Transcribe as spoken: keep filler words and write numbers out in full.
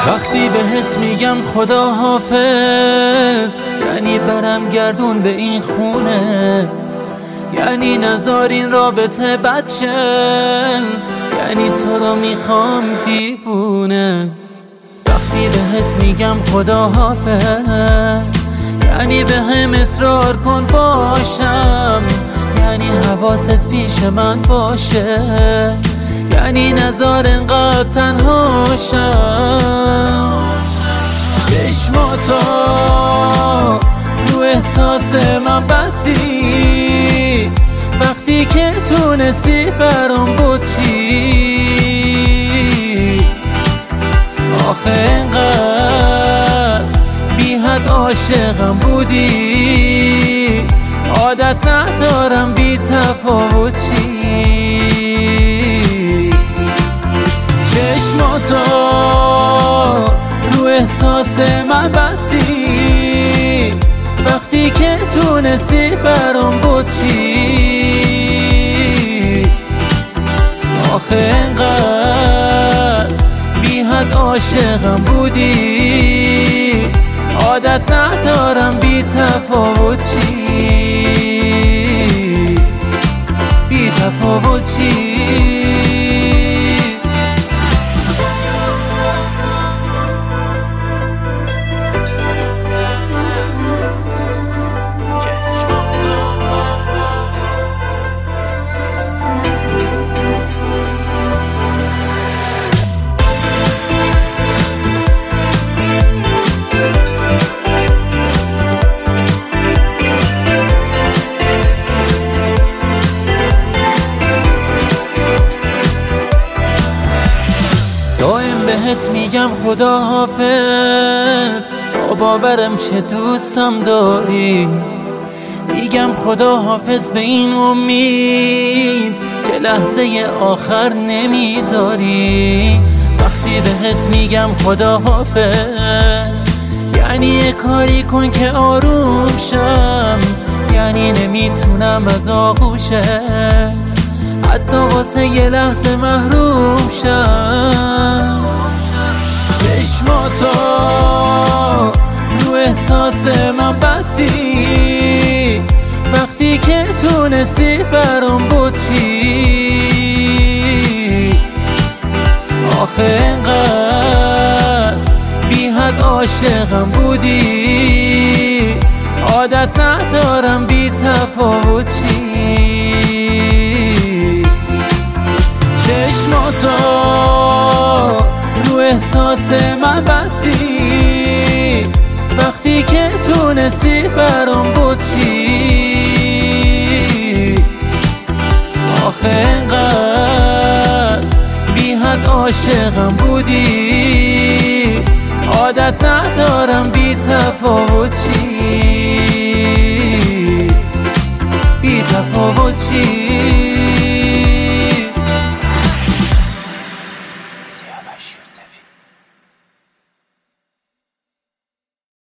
وقتی بهت میگم خدا حافظ، یعنی برم گردون به این خونه، یعنی نذار این رابطه بد شه، یعنی تو رو میخوام دیوونه. وقتی بهت میگم خدا حافظ، یعنی به هم اصرار کن باشم، یعنی حواست پیش من باشه، یعنی نذار انقدر تنها شم. چشماتو رو احساس من بستی، وقتی که تونستی برام بود چی؟ آخه انقدر بی حد عاشقم بودی، عادت ندارم بی تفاوت چی؟ چشماتو رو احساس من بستی، وقتی که تونستی برام بود چی؟ آخه انقدر بی حد عاشقم بودی، عادت ندارم بی تفاوت چی؟ بی تفاوت چی؟ دائم بهت میگم خدا حافظ، تا باورم شه دوستم داری. میگم خدا حافظ به این امید که لحظه آخر نمیذاری. وقتی بهت میگم خدا حافظ، یعنی یه کاری کن که آروم شم، یعنی نمیتونم از آغوشه حتی واسه یه لحظه محروم شم. چشماتو رو احساس من بستی، وقتی که تونستی برام بود چی؟ آخه انقدر بی حد عاشقم بودی، عادت ندارم بی تفاوت چی؟ چشماتو رو احساس من بستی، وقتی که تونستی برام بود چی؟ آخه انقدر بی حد عاشقم بودی، عادت ندارم بی تفاوت چی؟ بی تفاوت چی؟